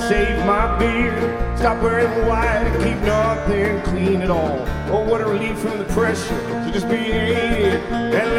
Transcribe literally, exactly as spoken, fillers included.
Save my beard, stop wearing white, and keep nothing clean at all. Oh, what a relief from the pressure to just be hated and